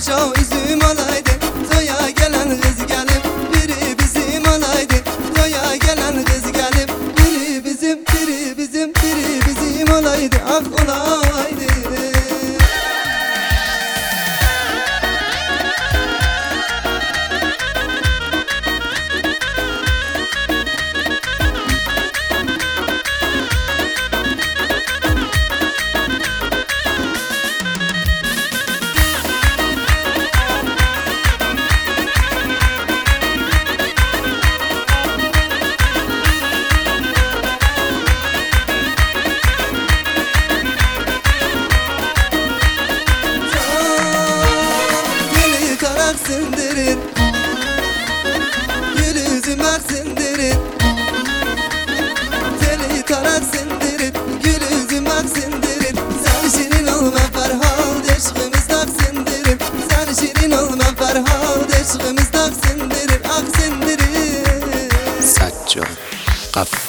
paşa üzüm olaydı. Toya gelen kız gelip biri bizim olaydı. Toya gelen kız gelip biri bizim, biri bizim, biri bizim olaydı. Ah olaydı. Sindirin, gül üzüm sindirin, teli tarak sindirin, gül üzüm sindirin. Sen şirin olma Ferhat, eşkimiz tak sindirin. Sen şirin olma Ferhat, eşkimiz tak sindirin, ak sindirin. Saccon, Qaff